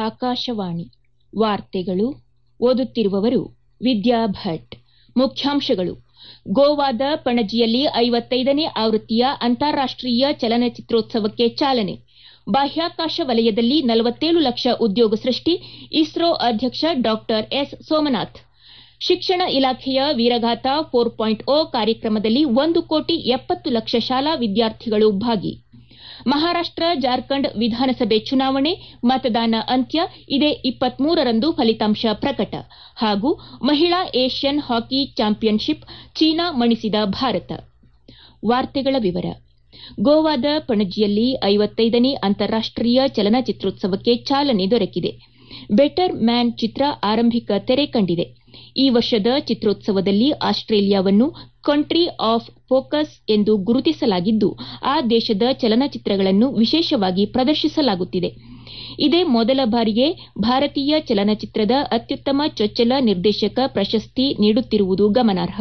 ಆಕಾಶವಾಣಿ ವಾರ್ತೆಗಳು ಓದುತ್ತಿರುವವರು ವಿದ್ಯಾ ಭಟ್. ಮುಖ್ಯಾಂಶಗಳು: ಗೋವಾದ ಪಣಜಿಯಲ್ಲಿ 55ನೇ ಆವೃತ್ತಿಯ ಅಂತಾರಾಷ್ಟೀಯ ಚಲನಚಿತ್ರೋತ್ಸವಕ್ಕೆ ಚಾಲನೆ. ಬಾಹ್ಯಾಕಾಶ ವಲಯದಲ್ಲಿ 47 ಲಕ್ಷ ಉದ್ಯೋಗ ಸೃಷ್ಟಿ. ಇಸ್ರೋ ಅಧ್ಯಕ್ಷ ಡಾ ಎಸ್ ಸೋಮನಾಥ್. ಶಿಕ್ಷಣ ಇಲಾಖೆಯ ವೀರಗಾಥಾ 4.0 ಕಾರ್ಯಕ್ರಮದಲ್ಲಿ 1 ಕೋಟಿ 70 ಲಕ್ಷ ಶಾಲಾ ವಿದ್ಯಾರ್ಥಿಗಳು ಭಾಗಿ. ಮಹಾರಾಷ್ಟ ಜಾರ್ಖಂಡ್ ವಿಧಾನಸಭೆ ಚುನಾವಣೆ ಮತದಾನ ಅಂತ್ಯ ಇದೇ 23ರಂದು ಫಲಿತಾಂಶ ಪ್ರಕಟ. ಹಾಗೂ ಮಹಿಳಾ ಏಷ್ಯನ್ ಹಾಕಿ ಚಾಂಪಿಯನ್ಶಿಪ್ ಚೀನಾ ಮಣಿಸಿದ ಭಾರತ. ವಾರ್ತೆಗಳ ವಿವರ: ಗೋವಾದ ಪಣಜಿಯಲ್ಲಿ 55ನೇ ಅಂತಾರಾಷ್ಟೀಯ ಚಲನಚಿತ್ರೋತ್ಸವಕ್ಕೆ ಚಾಲನೆ ದೊರಕಿದೆ. ಬೆಟರ್ ಮ್ಯಾನ್ ಚಿತ್ರ ಆರಂಭಿಕ ತೆರೆ ಕಂಡಿದೆ. ಈ ವರ್ಷದ ಚಿತ್ರೋತ್ಸವದಲ್ಲಿ ಆಸ್ಟ್ರೇಲಿಯಾವನ್ನು ಕಂಟ್ರಿ ಆಫ್ ಫೋಕಸ್ ಎಂದು ಗುರುತಿಸಲಾಗಿದ್ದು, ಆ ದೇಶದ ಚಲನಚಿತ್ರಗಳನ್ನು ವಿಶೇಷವಾಗಿ ಪ್ರದರ್ಶಿಸಲಾಗುತ್ತಿದೆ. ಇದೇ ಮೊದಲ ಬಾರಿಗೆ ಭಾರತೀಯ ಚಲನಚಿತ್ರದ ಅತ್ಯುತ್ತಮ ಚೊಚ್ಚಲ ನಿರ್ದೇಶಕ ಪ್ರಶಸ್ತಿ ನೀಡುತ್ತಿರುವುದು ಗಮನಾರ್ಹ.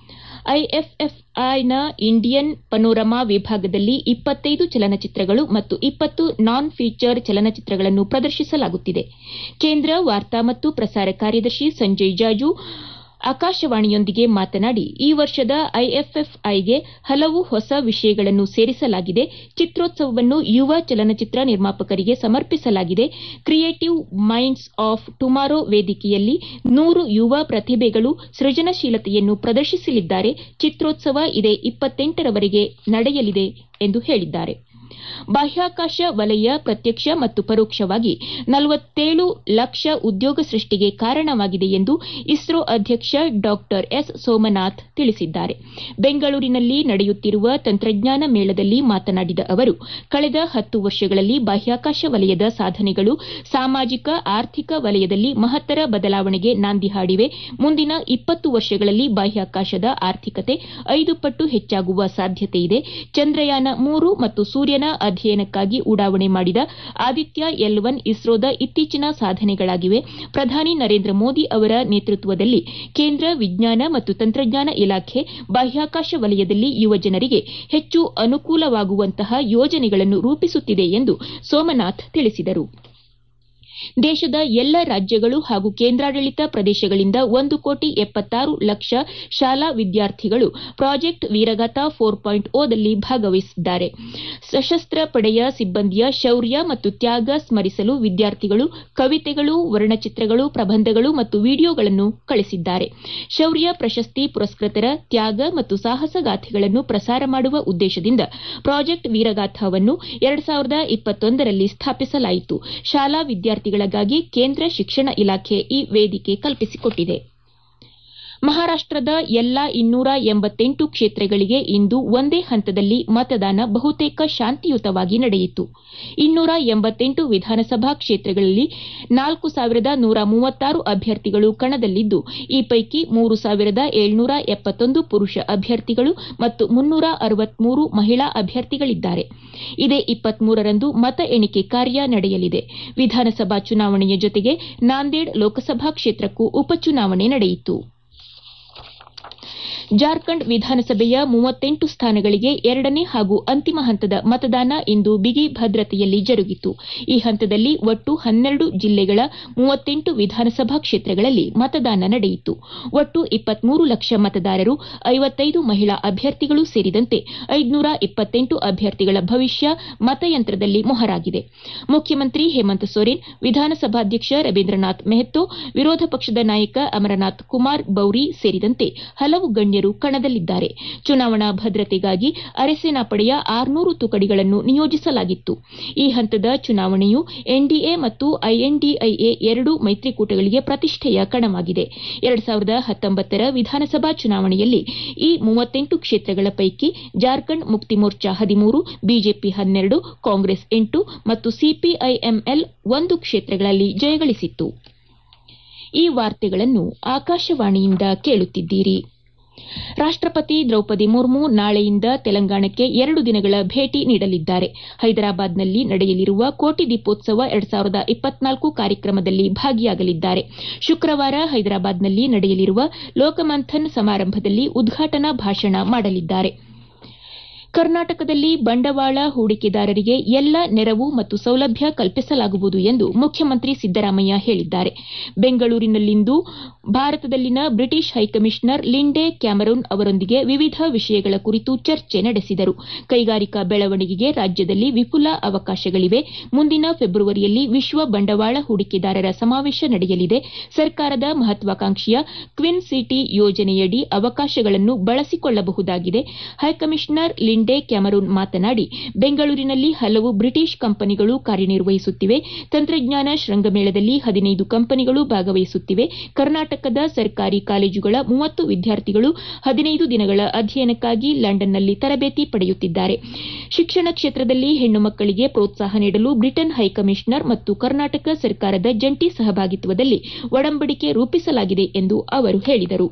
ಐಎಫ್ಎಫ್ಐನ ಇಂಡಿಯನ್ ಪನೋರಮಾ ವಿಭಾಗದಲ್ಲಿ 25 ಚಲನಚಿತ್ರಗಳು ಮತ್ತು 20 ನಾನ್ ಫೀಚರ್ ಚಲನಚಿತ್ರಗಳನ್ನು ಪ್ರದರ್ಶಿಸಲಾಗುತ್ತಿದೆ. ಕೇಂದ್ರ ವಾರ್ತಾ ಮತ್ತು ಪ್ರಸಾರ ಕಾರ್ಯದರ್ಶಿ ಸಂಜಯ್ ಜಾಜು ಆಕಾಶವಾಣಿಯೊಂದಿಗೆ ಮಾತನಾಡಿ, ಈ ವರ್ಷದ ಐಎಫ್ಎಫ್ಐಗೆ ಹಲವು ಹೊಸ ವಿಷಯಗಳನ್ನು ಸೇರಿಸಲಾಗಿದೆ. ಚಿತ್ರೋತ್ಸವವನ್ನು ಯುವ ಚಲನಚಿತ್ರ ನಿರ್ಮಾಪಕರಿಗೆ ಸಮರ್ಪಿಸಲಾಗಿದೆ. ಕ್ರಿಯೇಟಿವ್ ಮೈಂಡ್ಸ್ ಆಫ್ ಟುಮಾರೋ ವೇದಿಕೆಯಲ್ಲಿ 100 ಯುವ ಪ್ರತಿಭೆಗಳು ಸೃಜನಶೀಲತೆಯನ್ನು ಪ್ರದರ್ಶಿಸಲಿದ್ದಾರೆ. ಚಿತ್ರೋತ್ಸವ ಇದೇ 28ರವರೆಗೆ ನಡೆಯಲಿದೆ ಎಂದು ಹೇಳಿದ್ದಾರೆ. ಬಾಹ್ಯಾಕಾಶ ವಲಯ ಪ್ರತ್ಯಕ್ಷ ಮತ್ತು ಪರೋಕ್ಷವಾಗಿ 47 ಲಕ್ಷ ಉದ್ಯೋಗ ಸೃಷ್ಟಿಗೆ ಕಾರಣವಾಗಿದೆ ಎಂದು ಇಸ್ರೋ ಅಧ್ಯಕ್ಷ ಡಾ ಎಸ್ ಸೋಮನಾಥ್ ತಿಳಿಸಿದ್ದಾರೆ. ಬೆಂಗಳೂರಿನಲ್ಲಿ ನಡೆಯುತ್ತಿರುವ ತಂತ್ರಜ್ಞಾನ ಮೇಳದಲ್ಲಿ ಮಾತನಾಡಿದ ಅವರು, ಕಳೆದ 10 ವರ್ಷಗಳಲ್ಲಿ ಬಾಹ್ಯಾಕಾಶ ವಲಯದ ಸಾಧನೆಗಳು ಸಾಮಾಜಿಕ ಆರ್ಥಿಕ ವಲಯದಲ್ಲಿ ಮಹತ್ತರ ಬದಲಾವಣೆಗೆ ನಾಂದಿ ಹಾಡಿವೆ. ಮುಂದಿನ 20 ವರ್ಷಗಳಲ್ಲಿ ಬಾಹ್ಯಾಕಾಶದ ಆರ್ಥಿಕತೆ 5 ಪಟ್ಟು ಹೆಚ್ಚಾಗುವ ಸಾಧ್ಯತೆಯಿದೆ. ಚಂದ್ರಯಾನ 3 ಮತ್ತು ಸೂರ್ಯನ ಅಧ್ಯಯನಕ್ಕಾಗಿ ಉಡಾವಣೆ ಮಾಡಿದ ಆದಿತ್ಯ L1 ಇಸ್ರೋದ ಇತ್ತೀಚಿನ ಸಾಧನೆಗಳಾಗಿವೆ. ಪ್ರಧಾನಿ ನರೇಂದ್ರ ಮೋದಿ ಅವರ ನೇತೃತ್ವದಲ್ಲಿ ಕೇಂದ್ರ ವಿಜ್ಞಾನ ಮತ್ತು ತಂತ್ರಜ್ಞಾನ ಇಲಾಖೆ ಬಾಹ್ಯಾಕಾಶ ವಲಯದಲ್ಲಿ ಯುವಜನರಿಗೆ ಹೆಚ್ಚು ಅನುಕೂಲವಾಗುವಂತಹ ಯೋಜನೆಗಳನ್ನು ರೂಪಿಸುತ್ತಿದೆ ಎಂದು ಸೋಮನಾಥ್ ತಿಳಿಸಿದರು. ದೇಶದ ಎಲ್ಲ ರಾಜ್ಯಗಳು ಹಾಗೂ ಕೇಂದ್ರಾಡಳಿತ ಪ್ರದೇಶಗಳಿಂದ 1 ಕೋಟಿ 76 ಲಕ್ಷ ಶಾಲಾ ವಿದ್ಯಾರ್ಥಿಗಳು ಪ್ರಾಜೆಕ್ಟ್ ವೀರಗಾಥಾ 4.0ದಲ್ಲಿ ಭಾಗವಹಿಸಿದ್ದಾರೆ. ಸಶಸ್ತ್ರ ಪಡೆಯ ಸಿಬ್ಬಂದಿಯ ಶೌರ್ಯ ಮತ್ತು ತ್ಯಾಗ ಸ್ಮರಿಸಲು ವಿದ್ಯಾರ್ಥಿಗಳು ಕವಿತೆಗಳು, ವರ್ಣಚಿತ್ರಗಳು, ಪ್ರಬಂಧಗಳು ಮತ್ತು ವಿಡಿಯೋಗಳನ್ನು ಕಳಿಸಿದ್ದಾರೆ. ಶೌರ್ಯ ಪ್ರಶಸ್ತಿ ಪುರಸ್ಕೃತರ ತ್ಯಾಗ ಮತ್ತು ಸಾಹಸಗಾಥೆಗಳನ್ನು ಪ್ರಸಾರ ಮಾಡುವ ಉದ್ದೇಶದಿಂದ ಪ್ರಾಜೆಕ್ಟ್ ವೀರಗಾಥಾವನ್ನು 2021ರಲ್ಲಿ ಸ್ಥಾಪಿಸಲಾಯಿತು. ಶಾಲಾ ವಿದ್ಯಾರ್ಥಿಗಳಿಗಾಗಿ ಕೇಂದ್ರ ಶಿಕ್ಷಣ ಇಲಾಖೆ ಈ ವೇದಿಕೆ ಕಲ್ಪಿಸಿಕೊಟ್ಟಿದೆ. ಮಹಾರಾಷ್ಟದ ಎಲ್ಲಾ 288 ಕ್ಷೇತ್ರಗಳಿಗೆ ಇಂದು ಒಂದೇ ಹಂತದಲ್ಲಿ ಮತದಾನ ಬಹುತೇಕ ಶಾಂತಿಯುತವಾಗಿ ನಡೆಯಿತು. 288 ವಿಧಾನಸಭಾ ಕ್ಷೇತ್ರಗಳಲ್ಲಿ 4136 ಅಭ್ಯರ್ಥಿಗಳು ಕಣದಲ್ಲಿದ್ದು, ಈ ಪೈಕಿ 3771 ಪುರುಷ ಅಭ್ಯರ್ಥಿಗಳು ಮತ್ತು 363 ಮಹಿಳಾ ಅಭ್ಯರ್ಥಿಗಳಿದ್ದಾರೆ. ಇದೇ 23ರಂದು ಮತ ಎಣಿಕೆ ಕಾರ್ಯ ನಡೆಯಲಿದೆ. ವಿಧಾನಸಭಾ ಚುನಾವಣೆಯ ಜೊತೆಗೆ ನಾಂದೇಡ್ ಲೋಕಸಭಾ ಕ್ಷೇತ್ರಕ್ಕೂ ಉಪಚುನಾವಣೆ ನಡೆಯಿತು. ಜಾರ್ಖಂಡ್ ವಿಧಾನಸಭೆಯ 38 ಸ್ಥಾನಗಳಿಗೆ 2ನೇ ಹಾಗೂ ಅಂತಿಮ ಹಂತದ ಮತದಾನ ಇಂದು ಬಿಗಿ ಭದ್ರತೆಯಲ್ಲಿ ಜರುಗಿತು. ಈ ಹಂತದಲ್ಲಿ ಒಟ್ಟು 12 ಜಿಲ್ಲೆಗಳ 38 ವಿಧಾನಸಭಾ ಕ್ಷೇತ್ರಗಳಲ್ಲಿ ಮತದಾನ ನಡೆಯಿತು. ಒಟ್ಟು 23 ಲಕ್ಷ ಮತದಾರರು, 55 ಮಹಿಳಾ ಅಭ್ಯರ್ಥಿಗಳು ಸೇರಿದಂತೆ 528 ಅಭ್ಯರ್ಥಿಗಳ ಭವಿಷ್ಯ ಮತಯಂತ್ರದಲ್ಲಿ ಮೊಹರಾಗಿದೆ. ಮುಖ್ಯಮಂತ್ರಿ ಹೇಮಂತ್ ಸೊರೇನ್, ವಿಧಾನಸಭಾಧ್ಯಕ್ಷ ರವೀಂದ್ರನಾಥ್ ಮೆಹ್ತೋ, ವಿರೋಧ ಪಕ್ಷದ ನಾಯಕ ಅಮರನಾಥ್ ಕುಮಾರ್ ಬೌರಿ ಸೇರಿದಂತೆ ಹಲವು ಗಣ್ಯರು ಕಣದಲ್ಲಿದ್ದಾರೆ. ಚುನಾವಣಾ ಭದ್ರತೆಗಾಗಿ ಅರೆಸೇನಾ ಪಡೆಯ 600 ತುಕಡಿಗಳನ್ನು ನಿಯೋಜಿಸಲಾಗಿತ್ತು. ಈ ಹಂತದ ಚುನಾವಣೆಯು ಎನ್ಡಿಎ ಮತ್ತು ಐಎನ್ಡಿಐಎ ಎರಡೂ ಮೈತ್ರಿಕೂಟಗಳಿಗೆ ಪ್ರತಿಷ್ಠೆಯ ಕಣವಾಗಿದೆ. 2019ರ ವಿಧಾನಸಭಾ ಚುನಾವಣೆಯಲ್ಲಿ ಈ 38 ಕ್ಷೇತ್ರಗಳ ಪೈಕಿ ಜಾರ್ಖಂಡ್ ಮುಕ್ತಿ ಮೋರ್ಚಾ 13, ಬಿಜೆಪಿ 12, ಕಾಂಗ್ರೆಸ್ 8 ಮತ್ತು ಸಿಪಿಐಎಂಎಲ್ 1 ಕ್ಷೇತ್ರಗಳಲ್ಲಿ ಜಯಗಳಿಸಿತ್ತು. ಈ ವಾರ್ತೆಗಳನ್ನು ಆಕಾಶವಾಣಿಯಿಂದ ಕೇಳುತ್ತಿದ್ದೀರಿ. ರಾಷ್ಟಪತಿ ದ್ರೌಪದಿ ಮುರ್ಮು ನಾಳೆಯಿಂದ ತೆಲಂಗಾಣಕ್ಕೆ 2 ದಿನಗಳ ಭೇಟಿ ನೀಡಲಿದ್ದಾರೆ. ಹೈದರಾಬಾದ್ನಲ್ಲಿ ನಡೆಯಲಿರುವ ಕೋಟಿ ದೀಪೋತ್ಸವ 2024 ಕಾರ್ಯಕ್ರಮದಲ್ಲಿ ಭಾಗಿಯಾಗಲಿದ್ದಾರೆ. ಶುಕ್ರವಾರ ಹೈದರಾಬಾದ್ನಲ್ಲಿ ನಡೆಯಲಿರುವ ಲೋಕಮಂಥನ್ ಸಮಾರಂಭದಲ್ಲಿ ಉದ್ಘಾಟನಾ ಭಾಷಣ ಮಾಡಲಿದ್ದಾರೆ. ಕರ್ನಾಟಕದಲ್ಲಿ ಬಂಡವಾಳ ಹೂಡಿಕೆದಾರರಿಗೆ ಎಲ್ಲ ನೆರವು ಮತ್ತು ಸೌಲಭ್ಯ ಕಲ್ಪಿಸಲಾಗುವುದು ಎಂದು ಮುಖ್ಯಮಂತ್ರಿ ಸಿದ್ದರಾಮಯ್ಯ ಹೇಳಿದ್ದಾರೆ. ಬೆಂಗಳೂರಿನಲ್ಲಿಂದು ಭಾರತದಲ್ಲಿನ ಬ್ರಿಟಿಷ್ ಹೈಕಮಿಷನರ್ ಲಿಂಡೆ ಕ್ಯಾಮರೂನ್ ಅವರೊಂದಿಗೆ ವಿವಿಧ ವಿಷಯಗಳ ಕುರಿತು ಚರ್ಚೆ ನಡೆಸಿದರು. ಕೈಗಾರಿಕಾ ಬೆಳವಣಿಗೆಗೆ ರಾಜ್ಯದಲ್ಲಿ ವಿಪುಲ ಅವಕಾಶಗಳಿವೆ. ಮುಂದಿನ ಫೆಬ್ರವರಿಯಲ್ಲಿ ವಿಶ್ವ ಬಂಡವಾಳ ಹೂಡಿಕೆದಾರರ ಸಮಾವೇಶ ನಡೆಯಲಿದೆ. ಸರ್ಕಾರದ ಮಹತ್ವಾಕಾಂಕ್ಷೆಯ ಕ್ವಿನ್ ಸಿಟಿ ಯೋಜನೆಯಡಿ ಅವಕಾಶಗಳನ್ನು ಬಳಸಿಕೊಳ್ಳಬಹುದಾಗಿದೆ. ಹೈಕಮಿಷನರ್ ಲಿಂಡೆ ಕ್ಯಾಮರೂನ್ ಮಾತನಾಡಿ, ಬೆಂಗಳೂರಿನಲ್ಲಿ ಹಲವು ಬ್ರಿಟಿಷ್ ಕಂಪನಿಗಳು ಕಾರ್ಯನಿರ್ವಹಿಸುತ್ತಿವೆ. ತಂತ್ರಜ್ಞಾನ ಶೃಂಗಮೇಳದಲ್ಲಿ 15 ಕಂಪನಿಗಳು ಭಾಗವಹಿಸುತ್ತಿವೆ. ಕರ್ನಾಟಕದ ಸರ್ಕಾರಿ ಕಾಲೇಜುಗಳ 30 ವಿದ್ಯಾರ್ಥಿಗಳು 15 ದಿನಗಳ ಅಧ್ಯಯನಕ್ಕಾಗಿ ಲಂಡನ್ನಲ್ಲಿ ತರಬೇತಿ ಪಡೆಯುತ್ತಿದ್ದಾರೆ. ಶಿಕ್ಷಣ ಕ್ಷೇತ್ರದಲ್ಲಿ ಹೆಣ್ಣು ಮಕ್ಕಳಿಗೆ ಪ್ರೋತ್ಸಾಹ ನೀಡಲು ಬ್ರಿಟನ್ ಹೈಕಮಿಷನರ್ ಮತ್ತು ಕರ್ನಾಟಕ ಸರ್ಕಾರದ ಜಂಟಿ ಸಹಭಾಗಿತ್ವದಲ್ಲಿ ಒಡಂಬಡಿಕೆ ರೂಪಿಸಲಾಗಿದೆ ಎಂದು ಅವರು ಹೇಳಿದರು.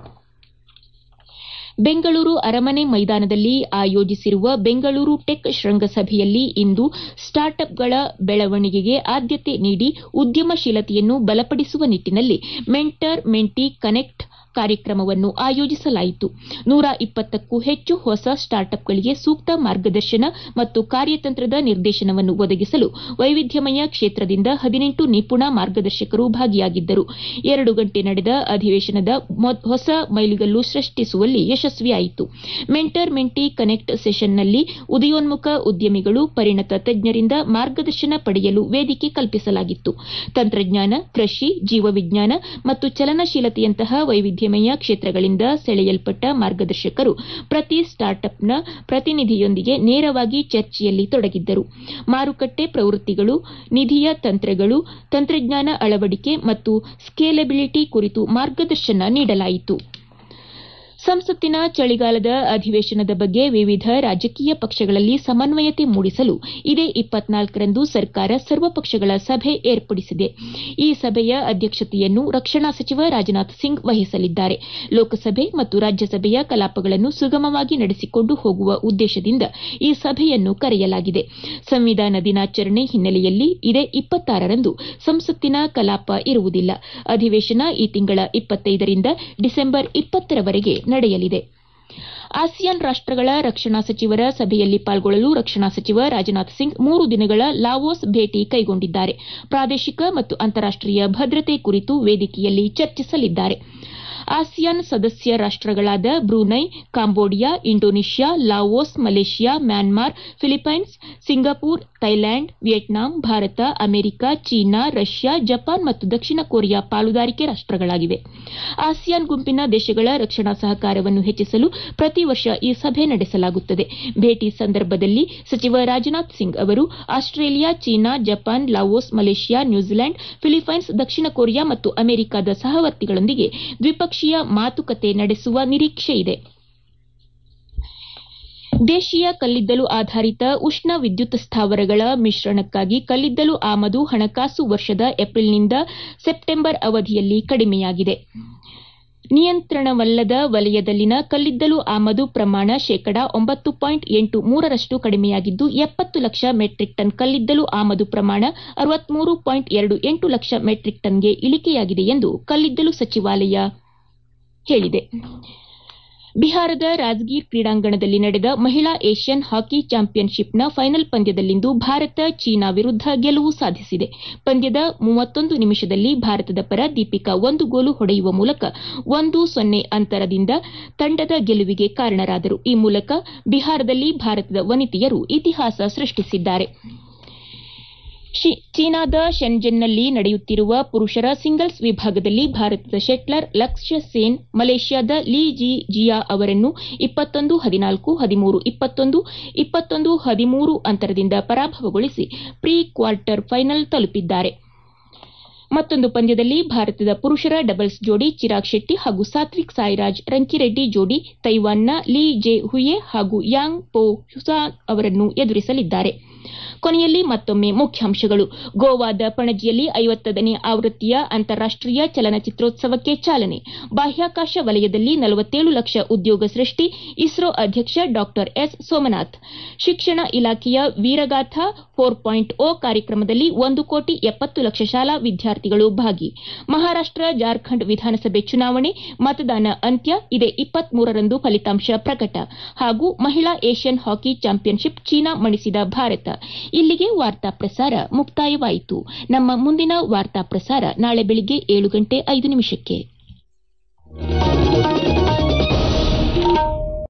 ಬೆಂಗಳೂರು ಅರಮನೆ ಮೈದಾನದಲ್ಲಿ ಆಯೋಜಿಸಿರುವ ಬೆಂಗಳೂರು ಟೆಕ್ ಶೃಂಗಸಭೆಯಲ್ಲಿ ಇಂದು ಸ್ಟಾರ್ಟ್ಅಪ್ಗಳ ಬೆಳವಣಿಗೆಗೆ ಆದ್ಯತೆ ನೀಡಿ ಉದ್ಯಮಶೀಲತೆಯನ್ನು ಬಲಪಡಿಸುವ ನಿಟ್ಟಿನಲ್ಲಿ ಮೆಂಟರ್ ಮೆಂಟಿ ಕನೆಕ್ಟ್ ಕಾರ್ಯಕ್ರಮವನ್ನು ಆಯೋಜಿಸಲಾಯಿತು. 120ಕ್ಕೂ ಹೆಚ್ಚು ಹೊಸ ಸ್ಟಾರ್ಟ್ಅಪ್ಗಳಿಗೆ ಸೂಕ್ತ ಮಾರ್ಗದರ್ಶನ ಮತ್ತು ಕಾರ್ಯತಂತ್ರದ ನಿರ್ದೇಶನವನ್ನು ಒದಗಿಸಲು ವೈವಿಧ್ಯಮಯ ಕ್ಷೇತ್ರದಿಂದ 18 ನಿಪುಣ ಮಾರ್ಗದರ್ಶಕರು ಭಾಗಿಯಾಗಿದ್ದರು. 2 ಗಂಟೆ ನಡೆದ ಅಧಿವೇಶನದ ಹೊಸ ಮೈಲಿಗಲ್ಲು ಸೃಷ್ಟಿಸುವಲ್ಲಿ ಯಶಸ್ವಿಯಾಯಿತು. ಮೆಂಟರ್ ಮೆಂಟಿ ಕನೆಕ್ಟ್ ಸೆಷನ್ನಲ್ಲಿ ಉದಯೋನ್ಮುಖ ಉದ್ಯಮಿಗಳು, ಪರಿಣತ ತಜ್ಞರಿಂದ ಮಾರ್ಗದರ್ಶನ ಪಡೆಯಲು ವೇದಿಕೆ ಕಲ್ಪಿಸಲಾಗಿತ್ತು. ತಂತ್ರಜ್ಞಾನ, ಕೃಷಿ, ಜೀವವಿಜ್ಞಾನ ಮತ್ತು ಚಲನಶೀಲತೆಯಂತಹ ವೈವಿಧ್ಯಮಯ ಕ್ಷೇತ್ರಗಳಿಂದ ಸೆಳೆಯಲ್ಪಟ್ಟ ಮಾರ್ಗದರ್ಶಕರು ಪ್ರತಿ ಸ್ಟಾರ್ಟ್ಅಪ್ನ ಪ್ರತಿನಿಧಿಯೊಂದಿಗೆ ನೇರವಾಗಿ ಚರ್ಚೆಯಲ್ಲಿ ತೊಡಗಿದ್ದರು. ಮಾರುಕಟ್ಟೆ ಪ್ರವೃತ್ತಿಗಳು, ನಿಧಿಯ ತಂತ್ರಗಳು, ತಂತ್ರಜ್ಞಾನ ಅಳವಡಿಕೆ ಮತ್ತು ಸ್ಕೇಲೆಬಿಲಿಟಿ ಕುರಿತು ಮಾರ್ಗದರ್ಶನ ನೀಡಲಾಯಿತು. ಸಂಸತ್ತಿನ ಚಳಿಗಾಲದ ಅಧಿವೇಶನದ ಬಗ್ಗೆ ವಿವಿಧ ರಾಜಕೀಯ ಪಕ್ಷಗಳಲ್ಲಿ ಸಮನ್ವಯತೆ ಮೂಡಿಸಲು ಇದೇ 24ರಂದು ಸರ್ಕಾರ ಸರ್ವಪಕ್ಷಗಳ ಸಭೆ ಏರ್ಪಡಿಸಿದೆ. ಈ ಸಭೆಯ ಅಧ್ಯಕ್ಷತೆಯನ್ನು ರಕ್ಷಣಾ ಸಚಿವ ರಾಜನಾಥ್ ಸಿಂಗ್ ವಹಿಸಲಿದ್ದಾರೆ. ಲೋಕಸಭೆ ಮತ್ತು ರಾಜ್ಯಸಭೆಯ ಕಲಾಪಗಳನ್ನು ಸುಗಮವಾಗಿ ನಡೆಸಿಕೊಂಡು ಹೋಗುವ ಉದ್ದೇಶದಿಂದ ಈ ಸಭೆಯನ್ನು ಕರೆಯಲಾಗಿದೆ. ಸಂವಿಧಾನ ದಿನಾಚರಣೆ ಹಿನ್ನೆಲೆಯಲ್ಲಿ ಇದೇ 26ರಂದು ಸಂಸತ್ತಿನ ಕಲಾಪ ಇರುವುದಿಲ್ಲ. ಅಧಿವೇಶನ ಈ ತಿಂಗಳ 25ರಿಂದ ಡಿಸೆಂಬರ್ 20ರವರೆಗೆ ನಡೆಯಲಿದೆ. ಆಸಿಯಾನ್ ರಾಷ್ಟಗಳ ರಕ್ಷಣಾ ಸಚಿವರ ಸಭೆಯಲ್ಲಿ ಪಾಲ್ಗೊಳ್ಳಲು ರಕ್ಷಣಾ ಸಚಿವ ರಾಜನಾಥ್ ಸಿಂಗ್ 3 ದಿನಗಳ ಲಾವೋಸ್ ಭೇಟಿ ಕೈಗೊಂಡಿದ್ದಾರೆ. ಪ್ರಾದೇಶಿಕ ಮತ್ತು ಅಂತಾರಾಷ್ಟೀಯ ಭದ್ರತೆ ಕುರಿತು ವೇದಿಕೆಯಲ್ಲಿ ಚರ್ಚಿಸಲಿದ್ದಾರೆ. ಆಸಿಯಾನ್ ಸದಸ್ಯ ರಾಷ್ಟಗಳಾದ Brunei, Cambodia, Indonesia, Laos, Malaysia, Myanmar, Philippines, Singapore, Thailand, Vietnam, Bharat, America, China, Russia, Japan ಮತ್ತು ದಕ್ಷಿಣ ಕೊರಿಯಾ ಪಾಲುದಾರಿಕೆ ರಾಷ್ಟಗಳಾಗಿವೆ. ಆಸಿಯಾನ್ ಗುಂಪಿನ ದೇಶಗಳ ರಕ್ಷಣಾ ಸಹಕಾರವನ್ನು ಹೆಚ್ಚಿಸಲು ಪ್ರತಿ ವರ್ಷ ಈ ಸಭೆ ನಡೆಸಲಾಗುತ್ತದೆ. ಭೇಟಿ ಸಂದರ್ಭದಲ್ಲಿ ಸಚಿವ ರಾಜನಾಥ್ ಸಿಂಗ್ ಅವರು Australia, China, Japan, Laos, Malaysia, New Zealand, Philippines, ದಕ್ಷಿಣ ಕೊರಿಯಾ ಮತ್ತು ಅಮೆರಿಕದ ಸಹವರ್ತಿಗಳೊಂದಿಗೆ ದ್ವಿಪಕ್ಷೀಯ ಮಾತುಕತೆ ನಡೆಸುವ ನಿರೀಕ್ಷೆಯಿದೆ. ದೇಶೀಯ ಕಲ್ಲಿದ್ದಲು ಆಧಾರಿತ ಉಷ್ಣ ವಿದ್ಯುತ್ ಸ್ಥಾವರಗಳ ಮಿಶ್ರಣಕ್ಕಾಗಿ ಕಲ್ಲಿದ್ದಲು ಆಮದು ಹಣಕಾಸು ವರ್ಷದ ಏಪ್ರಿಲ್ನಿಂದ ಸೆಪ್ಟೆಂಬರ್ ಅವಧಿಯಲ್ಲಿ ಕಡಿಮೆಯಾಗಿದೆ. ನಿಯಂತ್ರಣವಲ್ಲದ ವಲಯದಲ್ಲಿನ ಕಲ್ಲಿದ್ದಲು ಆಮದು ಪ್ರಮಾಣ ಶೇಕಡಾ 9.83ರಷ್ಟು ಕಡಿಮೆಯಾಗಿದ್ದು 70 ಲಕ್ಷ ಮೆಟ್ರಿಕ್ ಟನ್ ಕಲ್ಲಿದ್ದಲು ಆಮದು ಪ್ರಮಾಣ 63.28 ಲಕ್ಷ ಮೆಟ್ರಿಕ್ ಟನ್ಗೆ ಇಳಿಕೆಯಾಗಿದೆ ಎಂದು ಕಲ್ಲಿದ್ದಲು ಸಚಿವಾಲಯ ಹೇಳಿದೆ. ಬಿಹಾರದ ರಾಜ್ಗೀರ್ ಕ್ರೀಡಾಂಗಣದಲ್ಲಿ ನಡೆದ ಮಹಿಳಾ ಏಷ್ಯನ್ ಹಾಕಿ ಚಾಂಪಿಯನ್ಶಿಪ್ನ ಫೈನಲ್ ಪಂದ್ಯದಲ್ಲಿಂದು ಭಾರತ ಚೀನಾ ವಿರುದ್ಧ ಗೆಲುವು ಸಾಧಿಸಿದೆ. ಪಂದ್ಯದ 31 ನಿಮಿಷದಲ್ಲಿ ಭಾರತದ ಪರ ದೀಪಿಕಾ 1 ಗೋಲು ಹೊಡೆಯುವ ಮೂಲಕ 1-0 ಅಂತರದಿಂದ ತಂಡದ ಗೆಲುವಿಗೆ ಕಾರಣರಾದರು. ಈ ಮೂಲಕ ಬಿಹಾರದಲ್ಲಿ ಭಾರತದ ವನಿತೆಯರು ಇತಿಹಾಸ ಸೃಷ್ಟಿಸಿದ್ದಾರೆ. ಚೀನಾದ ಶೆನ್ಜೆನ್ನಲ್ಲಿ ನಡೆಯುತ್ತಿರುವ ಪುರುಷರ ಸಿಂಗಲ್ಸ್ ವಿಭಾಗದಲ್ಲಿ ಭಾರತದ ಶೆಟ್ಲರ್ ಲಕ್ಷ್ಯ ಸೇನ್ ಮಲೇಷ್ಯಾದ ಲೀ ಜಿಯಾ ಅವರನ್ನು 21-14, 13-21, 21-13 ಅಂತರದಿಂದ ಪರಾಭವಗೊಳಿಸಿ ಪ್ರೀ ಕ್ವಾರ್ಟರ್ ಫೈನಲ್ ತಲುಪಿದ್ದಾರೆ. ಮತ್ತೊಂದು ಪಂದ್ಯದಲ್ಲಿ ಭಾರತದ ಪುರುಷರ ಡಬಲ್ಸ್ ಜೋಡಿ ಚಿರಾಗ್ ಶೆಟ್ಟಿ ಹಾಗೂ ಸಾತ್ವಿಕ್ ಸಾಯಿರಾಜ್ ರಂಕಿರೆಡ್ಡಿ ಜೋಡಿ ತೈವಾನ್ನ ಲೀ ಜೆ ಹುಯೆ ಹಾಗೂ ಯಾಂಗ್ ಪೋ ಹುಸಾನ್ ಅವರನ್ನು ಎದುರಿಸಲಿದ್ದಾರೆ. ಕೊನೆಯಲ್ಲಿ ಮತ್ತೊಮ್ಮೆ ಮುಖ್ಯಾಂಶಗಳು. ಗೋವಾದ ಪಣಜಿಯಲ್ಲಿ 50ನೇ ಆವೃತ್ತಿಯ ಅಂತಾರಾಷ್ಟೀಯ ಚಲನಚಿತ್ರೋತ್ಸವಕ್ಕೆ ಚಾಲನೆ. ಬಾಹ್ಯಾಕಾಶ ವಲಯದಲ್ಲಿ 47 ಲಕ್ಷ ಉದ್ಯೋಗ ಸೃಷ್ಟಿ. ಇಸ್ರೋ ಅಧ್ಯಕ್ಷ ಡಾ ಎಸ್ ಸೋಮನಾಥ್. ಶಿಕ್ಷಣ ಇಲಾಖೆಯ ವೀರಗಾಥಾ 4.0 ಕಾರ್ಯಕ್ರಮದಲ್ಲಿ 1,70,00,000 ಶಾಲಾ ವಿದ್ಯಾರ್ಥಿಗಳು ಭಾಗಿ. ಮಹಾರಾಷ್ಟ ಜಾರ್ಖಂಡ್ ವಿಧಾನಸಭೆ ಚುನಾವಣೆ ಮತದಾನ ಅಂತ್ಯ. ಇದೇ 23ರಂದು ಫಲಿತಾಂಶ ಪ್ರಕಟ. ಹಾಗೂ ಮಹಿಳಾ ಏಷ್ಯನ್ ಹಾಕಿ ಚಾಂಪಿಯನ್ಶಿಪ್ ಚೀನಾ ಮಣಿಸಿದ ಭಾರತ. ಇಲ್ಲಿಗೆ ವಾರ್ತಾ ಪ್ರಸಾರ ಮುಕ್ತಾಯವಾಯಿತು. ನಮ್ಮ ಮುಂದಿನ ವಾರ್ತಾ ಪ್ರಸಾರ ನಾಳೆ ಬೆಳಿಗ್ಗೆ 7:05 ನಿಮಿಷಕ್ಕೆ.